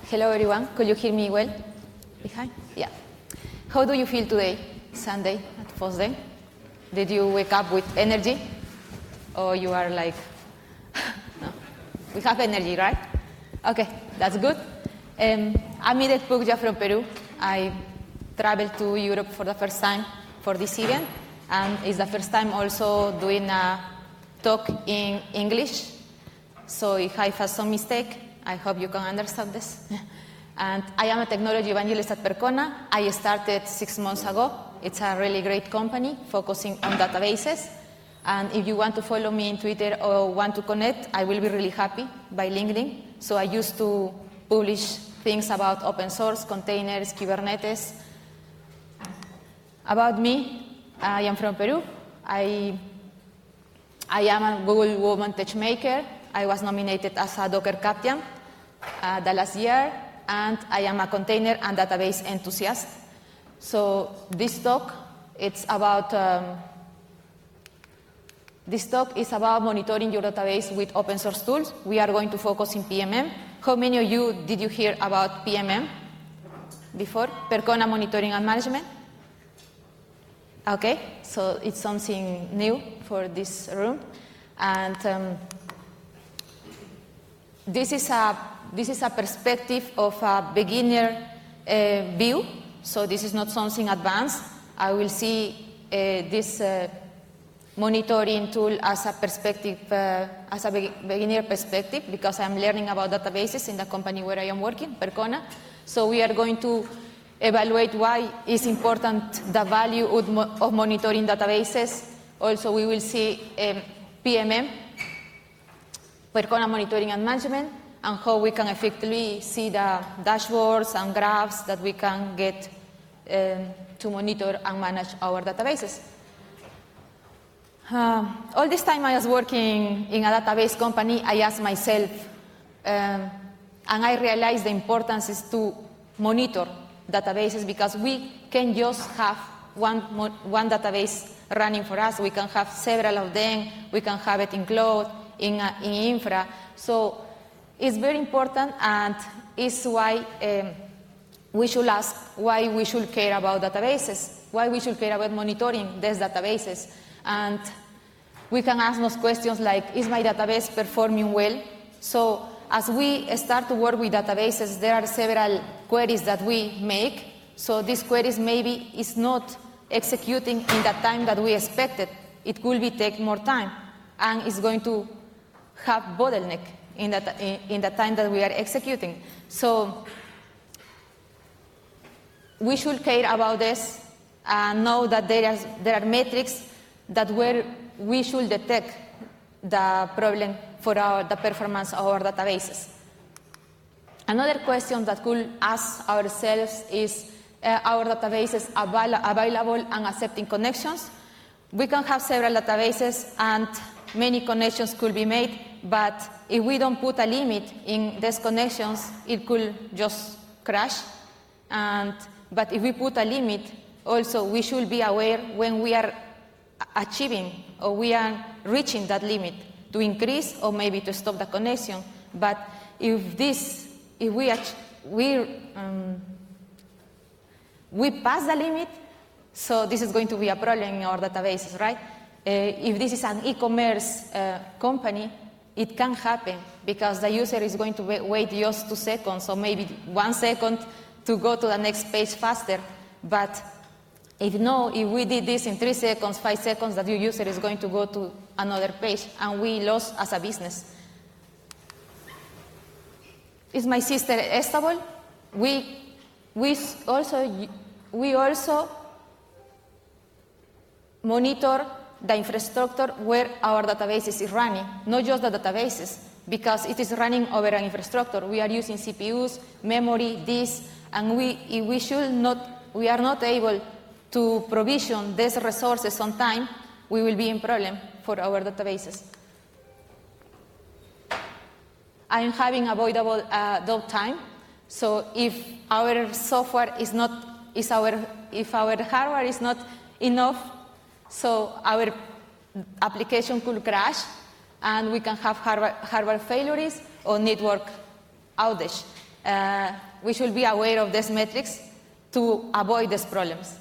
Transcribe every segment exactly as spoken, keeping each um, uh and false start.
Hello, everyone. Could you hear me well? Behind? Yeah. How do you feel today, Sunday, at FOSDEM? Did you wake up with energy? Or you are like, no. We have energy, right? Okay, that's good. Um, I'm Miret Puglia from Peru. I traveled to Europe for the first time for this event, and it's the first time also doing a talk in English. So if I have some mistake, I hope you can understand this. And I am a technology evangelist at Percona. I started six months ago. It's a really great company focusing on databases. And if you want to follow me in Twitter or want to connect, I will be really happy by LinkedIn. So I used to publish things about open source, containers, Kubernetes. About me, I am from Peru. I, I am a Google Woman Touchmaker. I was nominated as a Docker captain uh, the last year, and I am a container and database enthusiast. So this talk, it's about, um, this talk is about monitoring your database with open source tools. We are going to focus in P M M. How many of you did you hear about P M M before? Percona Monitoring and Management? Okay, so it's something new for this room. And um, this is a this is a perspective of a beginner uh, view. So this is not something advanced. I will see uh, this uh, monitoring tool as a perspective, uh, as a be beginner perspective, because I'm learning about databases in the company where I am working, Percona. So we are going to evaluate why it's important the value of, mo of monitoring databases. Also, we will see um, P M M, Percona Monitoring and Management, and how we can effectively see the dashboards and graphs that we can get um, to monitor and manage our databases. Uh, all this time I was working in a database company, I asked myself, um, and I realized the importance is to monitor databases, because we can just have one, one database running for us. We can have several of them. We can have it in cloud, in, uh, in infra. So it's very important, and it's why um, we should ask why we should care about databases, why we should care about monitoring these databases. And we can ask those questions like, is my database performing well? So as we start to work with databases, there are several queries that we make. So these queries maybe is not executing in the time that we expected. It could be take more time, and it's going to have bottleneck in the, in, in the time that we are executing. So we should care about this and know that there, is, there are metrics that where we should detect the problem for our, the performance of our databases. Another question that could ask ourselves is, uh, our databases avail available and accepting connections? We can have several databases and many connections could be made, but if we don't put a limit in these connections, it could just crash. And, but if we put a limit, also we should be aware when we are achieving or we are reaching that limit to increase or maybe to stop the connection. But if this, if we we um, we pass the limit, so this is going to be a problem in our databases, right? Uh, if this is an e-commerce uh, company, it can happen because the user is going to wait just two seconds or maybe one second to go to the next page faster. But if no, if we did this in three seconds, five seconds, that your user is going to go to another page, and we lost as a business. Is my sister Estable? We, we also, we also monitor the infrastructure where our databases is running, not just the databases, because it is running over an infrastructure. We are using C P Us, memory, disks, and we, if we should not, we are not able to provision these resources on time, we will be in problem for our databases. I am having avoidable uh, downtime. So if our software is not, is our, if our hardware is not enough, so our application could crash, and we can have hardware, hardware failures or network outage. uh, we should be aware of these metrics to avoid these problems.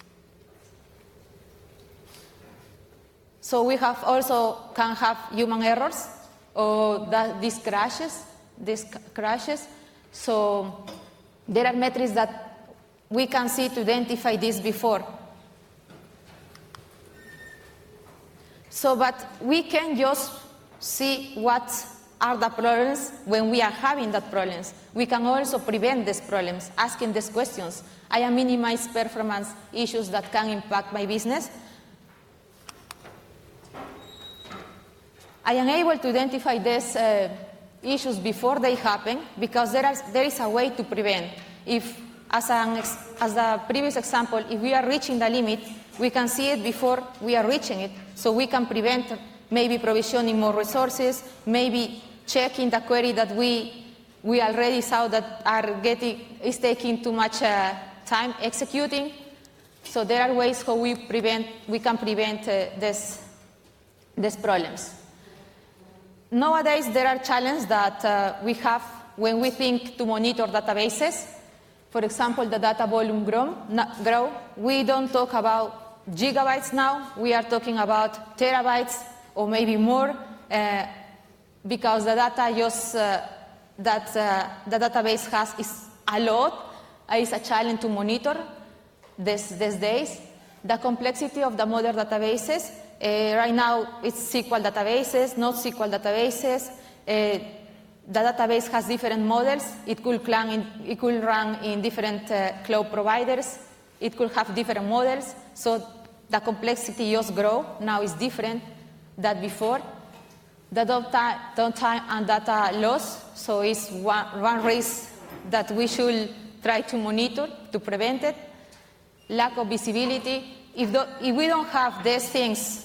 So we have also can have human errors or that these crashes, these crashes. So there are metrics that we can see to identify this before. So, but we can just see what are the problems when we are having that problems. We can also prevent these problems, asking these questions. I am minimize performance issues that can impact my business. I am able to identify these uh, issues before they happen because there, are, there is a way to prevent. If, as, an ex, as the previous example, if we are reaching the limit, we can see it before we are reaching it, so we can prevent maybe provisioning more resources, maybe checking the query that we, we already saw that are getting, is taking too much uh, time executing. So there are ways how we, prevent, we can prevent uh, this, these problems. Nowadays, there are challenges that uh, we have when we think to monitor databases. For example, the data volume grow, grow. We don't talk about gigabytes now. We are talking about terabytes or maybe more uh, because the data just, uh, that uh, the database has is a lot. It's a challenge to monitor this, these days. The complexity of the modern databases. Uh, right now, it's S Q L databases, not S Q L databases. Uh, the database has different models. It could, in, it could run in different uh, cloud providers. It could have different models. So the complexity just grow. Now is different than before. The downtime and data loss. So it's one, one risk that we should try to monitor to prevent it. Lack of visibility. If, the, if we don't have these things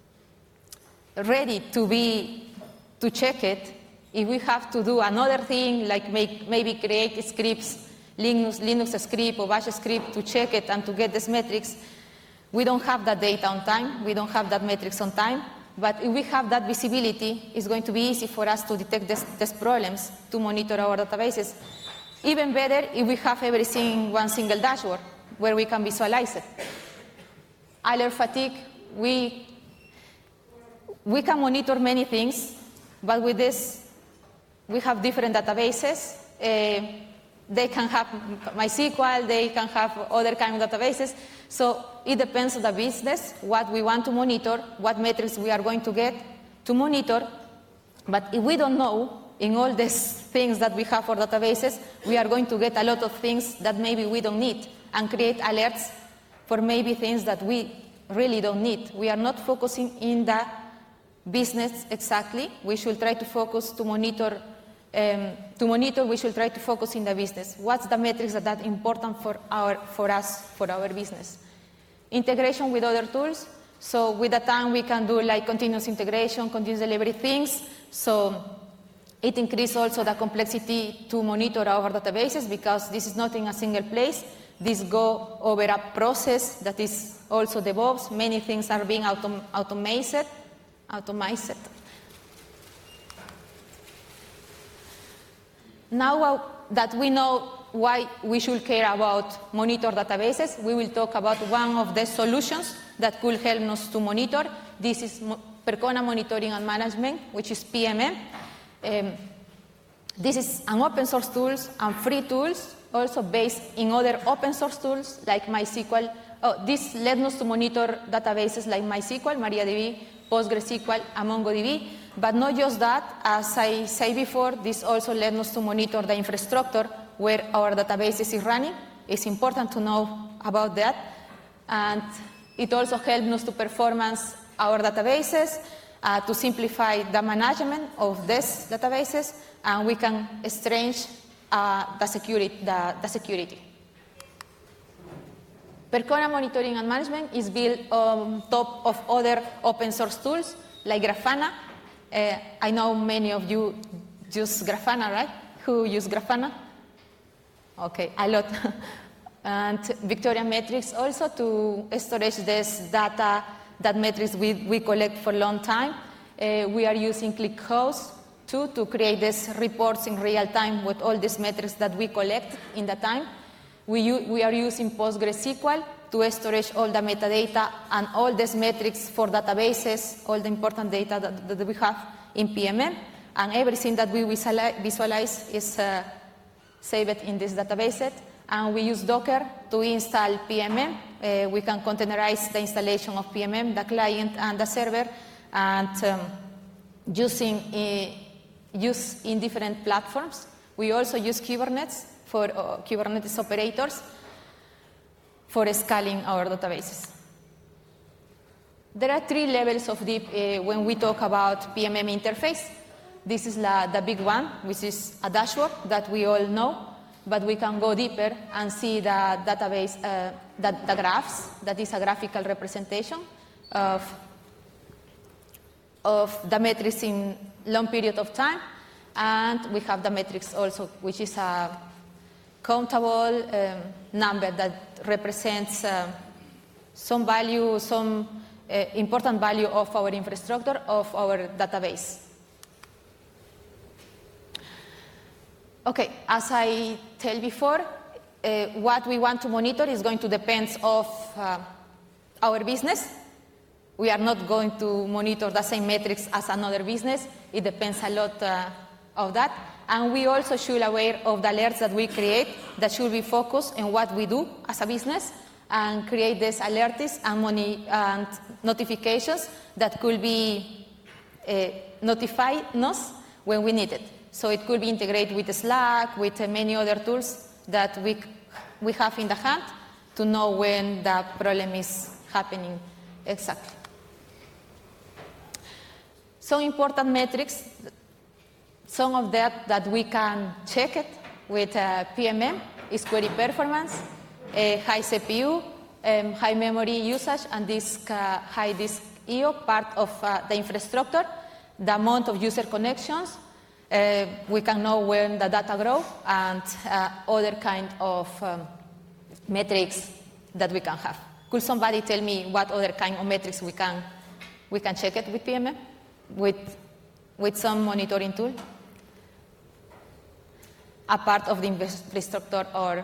ready to be, to check it, if we have to do another thing, like make, maybe create scripts, Linux, Linux script or Bash script to check it and to get these metrics, we don't have that data on time, we don't have that metrics on time, but if we have that visibility, it's going to be easy for us to detect this, these problems, to monitor our databases. Even better if we have everything in one single dashboard where we can visualize it. Alert fatigue, we, we can monitor many things, but with this, we have different databases. Uh, they can have MySQL, they can have other kind of databases. So it depends on the business, what we want to monitor, what metrics we are going to get to monitor. But if we don't know, in all these things that we have for databases, we are going to get a lot of things that maybe we don't need and create alerts for maybe things that we really don't need. We are not focusing in the business exactly. We should try to focus to monitor, um, to monitor, we should try to focus in the business. What's the metrics that are important for, our, for us, for our business? Integration with other tools. So with the time we can do like continuous integration, continuous delivery things. So it increases also the complexity to monitor our databases because this is not in a single place. This go over a process that is also DevOps. Many things are being autom automated. automated. Now uh, that we know why we should care about monitor databases, we will talk about one of the solutions that could help us to monitor. This is Percona Monitoring and Management, which is P M M. Um, this is an open source tool and free tools, also based in other open source tools like MySQL. Oh, this led us to monitor databases like MySQL, MariaDB, PostgreSQL, and MongoDB. But not just that, as I said before, this also led us to monitor the infrastructure where our databases is running. It's important to know about that. And it also helped us to performance our databases, uh, to simplify the management of these databases, and we can strengthen uh, the security. The, the security. Percona Monitoring and Management is built on top of other open source tools like Grafana. Uh, I know many of you use Grafana, right? Who use Grafana? Okay, a lot. And Victoria Metrics also to storage this data, that metrics we, we collect for a long time. Uh, we are using ClickHouse Two, to create these reports in real time with all these metrics that we collect in the time. We, we are using PostgreSQL to storage all the metadata and all these metrics for databases, all the important data that, that we have in P M M. And everything that we visualize is uh, saved in this database. And we use Docker to install P M M. Uh, we can containerize the installation of P M M, the client and the server, and um, using uh, use in different platforms. We also use Kubernetes for uh, Kubernetes operators for scaling our databases. There are three levels of deep uh, when we talk about P M M interface. This is la, the big one, which is a dashboard that we all know, but we can go deeper and see the database, uh, the, the graphs, that is a graphical representation of, of the metrics in long period of time. And we have the metrics also, which is a countable um, number that represents uh, some value, some uh, important value of our infrastructure, of our database. Okay, as I tell before, uh, what we want to monitor is going to depend of uh, our business. We are not going to monitor the same metrics as another business. It depends a lot uh, of that. And we also should be aware of the alerts that we create that should be focused on what we do as a business and create these alerts and, money and notifications that could be uh, notify us when we need it. So it could be integrated with Slack, with uh, many other tools that we, we have in the hand to know when the problem is happening exactly. Some important metrics, some of that that we can check it with uh, P M M is query performance, uh, high C P U, um, high memory usage, and disk, uh, high disk I O, part of uh, the infrastructure, the amount of user connections. Uh, we can know when the data grow and uh, other kind of um, metrics that we can have. Could somebody tell me what other kind of metrics we can we can check it with P M M, with with some monitoring tool, a part of the infrastructure or?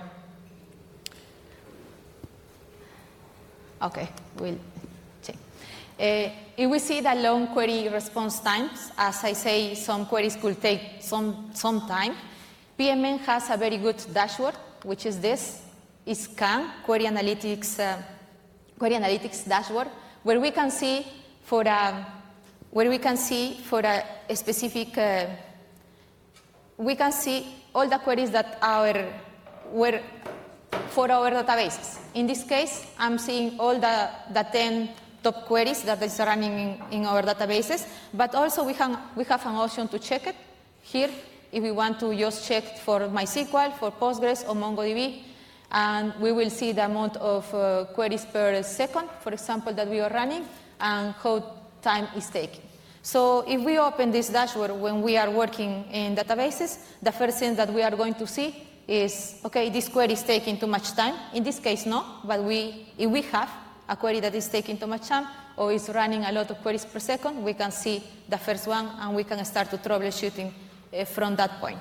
Okay, we'll check. Uh, if we see the long query response times, as I say, some queries could take some, some time. P M M has a very good dashboard, which is this, is Scan, Query Analytics, uh, Query Analytics dashboard, where we can see for a, where we can see for a, a specific, uh, we can see all the queries that are were for our databases. In this case, I'm seeing all the, the ten top queries that is running in, in our databases, but also we have, we have an option to check it here if we want to just check for MySQL, for Postgres or MongoDB, and we will see the amount of uh, queries per second, for example, that we are running and how time is taking. So if we open this dashboard when we are working in databases, the first thing that we are going to see is, okay, this query is taking too much time. In this case, no, but we, if we have a query that is taking too much time or is running a lot of queries per second, we can see the first one and we can start to troubleshooting uh, from that point.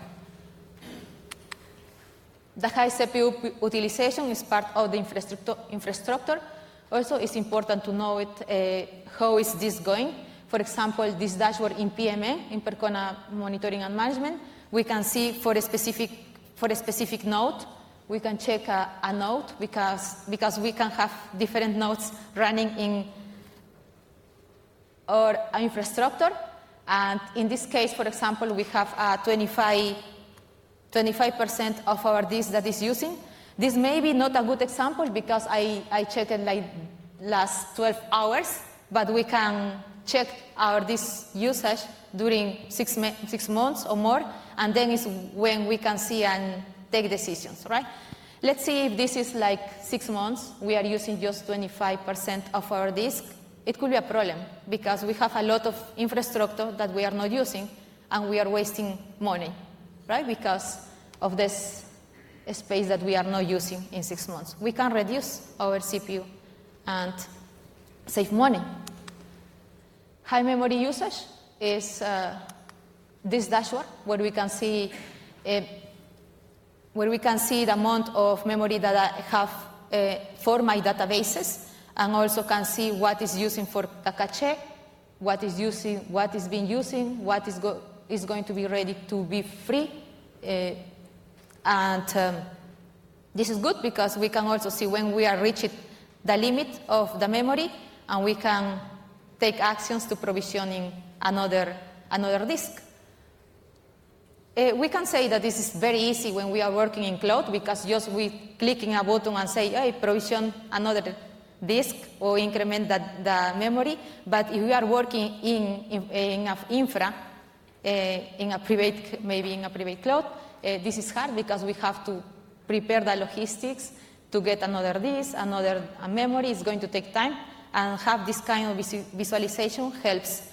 The high C P U utilization is part of the infrastructure. infrastructure. Also, it's important to know it, uh, how is this going. For example, this dashboard in P M M, in Percona Monitoring and Management, we can see for a specific, for a specific node, we can check a, a node because, because we can have different nodes running in our infrastructure. And in this case, for example, we have a twenty-five percent of our disk that is using. This may be not a good example because I, I checked it like last twelve hours, but we can check our disk usage during six, six months or more, and then is when we can see and take decisions, right? Let's see if this is like six months, we are using just twenty-five percent of our disk. It could be a problem because we have a lot of infrastructure that we are not using and we are wasting money, right? Because of this space that we are not using in six months. We can reduce our C P U and save money. High memory usage is uh, this dashboard where we can see uh, where we can see the amount of memory that I have uh, for my databases, and also can see what is using for the cache, what is using, what is being using, what is, go, is going to be ready to be free. Uh, and um, this is good because we can also see when we are reaching the limit of the memory, and we can take actions to provisioning another, another disk. Uh, we can say that this is very easy when we are working in cloud, because just we clicking a button and say, hey, provision another disk or increment the, the memory. But if we are working in, in, in a infra, uh, in a private, maybe in a private cloud, uh, this is hard because we have to prepare the logistics to get another disk, another uh, memory. It's going to take time, and have this kind of visu visualization helps.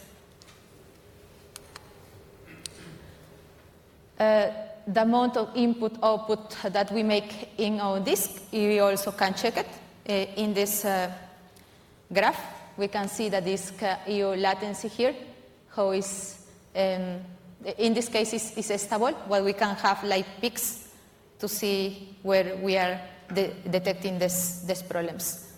Uh, the amount of input output that we make in our disk, we also can check it. Uh, in this uh, graph, we can see the disk uh, I O latency here, how is, um, in this case, is, is stable, but we can have like peaks to see where we are de detecting this, these problems.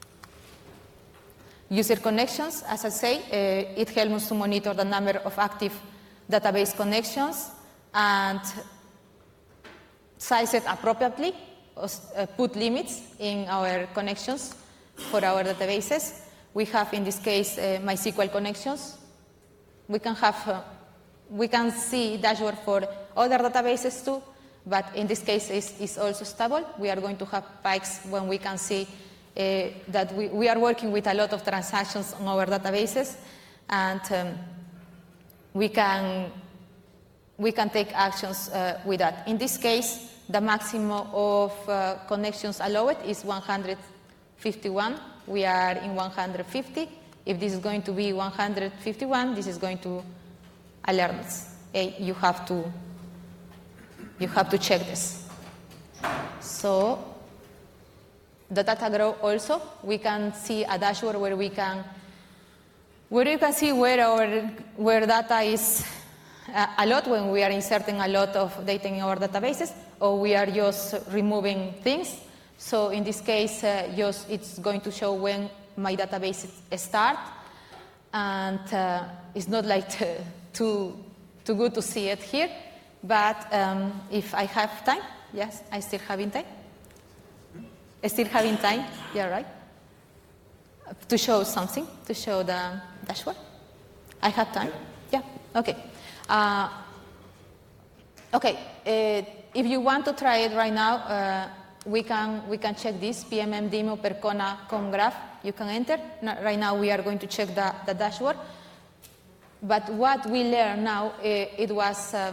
User connections, as I say, uh, it helps us to monitor the number of active database connections and size it appropriately, uh, put limits in our connections for our databases. We have, in this case, uh, MySQL connections. We can have, uh, we can see dashboard for other databases too, but in this case, it's, it's also stable. We are going to have spikes when we can see uh, that we, we are working with a lot of transactions on our databases, and um, we can we can take actions uh, with that. In this case, the maximum of uh, connections allowed is one hundred fifty-one. We are in one hundred fifty. If this is going to be one hundred fifty-one, this is going to alert us. Hey, you have to, you have to check this. So the data grow also. We can see a dashboard where we can, where you can see where our where data is a lot, when we are inserting a lot of data in our databases, or we are just removing things. So in this case, uh, just it's going to show when my database start, and uh, it's not like too too good to see it here. But um, if I have time, yes, I still having time. I still having time, yeah, right? To show something, to show the dashboard. I have time, yeah, okay. Uh, okay, uh, if you want to try it right now, uh, we can we can check this P M M demo Percona com graph. You can enter. Now, right now we are going to check the, the dashboard. But what we learned now, uh, it was um,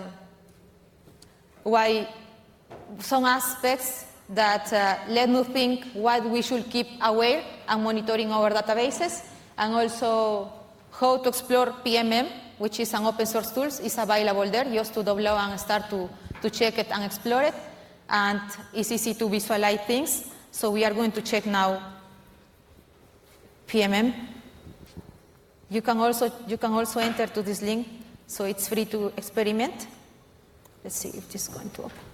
why some aspects that uh, let me think what we should keep aware and monitoring our databases, and also how to explore P M M, which is an open source tool, is available there just to download and start to, to check it and explore it. And it's easy to visualize things. So we are going to check now P M M. You can also, you can also enter to this link, so it's free to experiment. Let's see if this is going to open.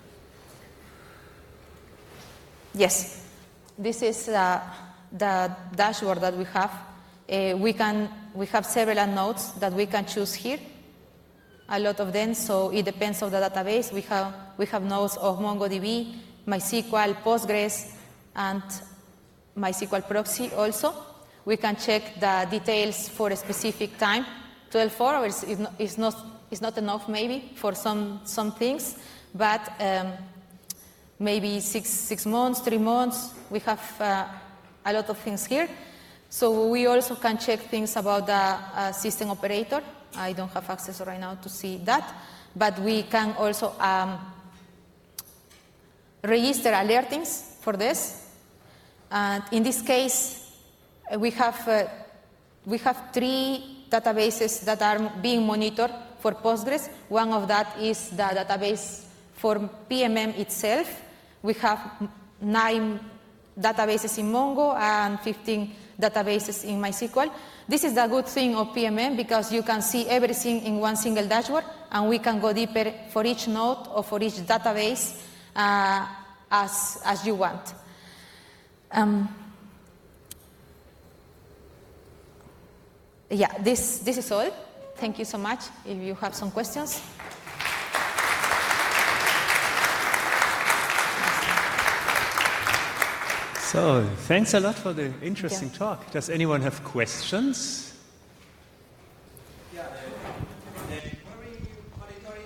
Yes, this is uh, the dashboard that we have. Uh, we can we have several nodes that we can choose here, a lot of them. So it depends on the database. We have we have nodes of MongoDB, MySQL, Postgres, and MySQL proxy also. We can check the details for a specific time. twelve hours is not, is not, is not enough maybe for some some things, but um, maybe six six months, three months. We have uh, a lot of things here. So we also can check things about the uh, system operator. I don't have access right now to see that, but we can also um, register alertings for this. And in this case, we have uh, we have three databases that are being monitored for Postgres. One of that is the database for P M M itself. We have nine databases in Mongo and fifteen databases in MySQL. This is the good thing of P M M because you can see everything in one single dashboard, and we can go deeper for each node or for each database uh, as, as you want. Um, yeah, this, this is all. Thank you so much. If you have some questions. So, thanks a lot for the interesting yeah. talk. Does anyone have questions? Yeah, uh, uh, query monitoring.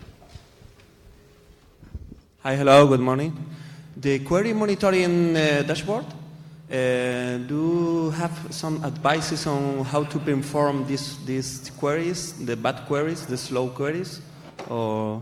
Hi, hello, good morning. The query monitoring uh, dashboard, uh, do you have some advices on how to perform these these queries, the bad queries, the slow queries, or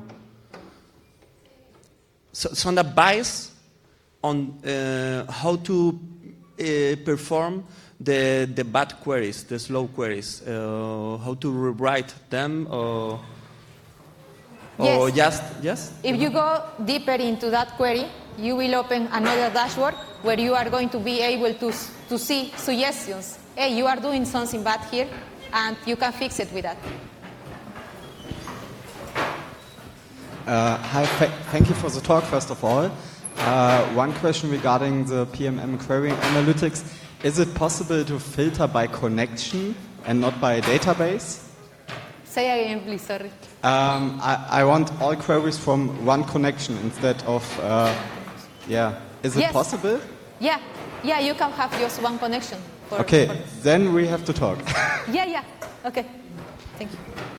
so, some advice on uh, how to uh, perform the the bad queries, the slow queries, uh, how to rewrite them, or or yes. just yes. If you go deeper into that query, you will open another dashboard where you are going to be able to to see suggestions. Hey, you are doing something bad here, and you can fix it with that. Uh, hi, th thank you for the talk, first of all. Uh, one question regarding the P M M query analytics. Is it possible to filter by connection and not by database? Say again, please, sorry. Um, I, I want all queries from one connection instead of, uh, yeah. Is it yes. possible? Yeah, yeah, you can have just one connection. For, okay, for then we have to talk. yeah, yeah, okay. Thank you.